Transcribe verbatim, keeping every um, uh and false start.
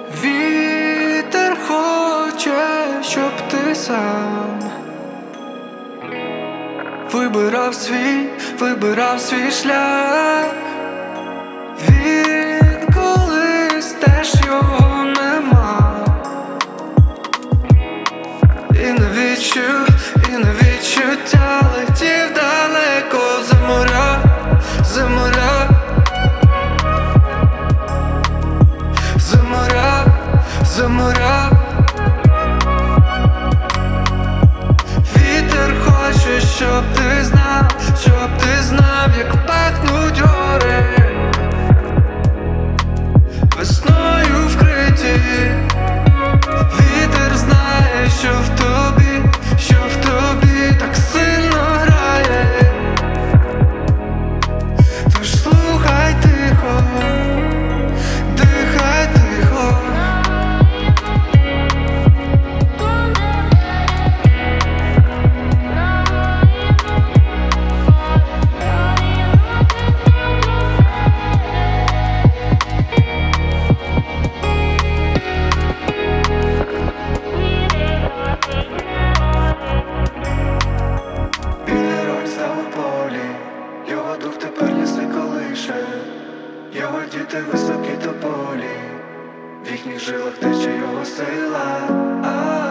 Вітер хоче, щоб ти сам вибирав свій, вибирав свій шлях. Він колись теж його нема. І не відчув, і не відчуття летів далеко за моря, за моря, за моря, за моря. Вітер хоче, щоб ти знав, щоб ти знав, як пахнуть гори весною вкриті. Вітер знає, що в тобі, що в тобі так сильно грає. Тож слухай тихо, дихай тихо. Його дух тепер ліси колише, його діти високі тополі, в їхніх жилах тече його сила.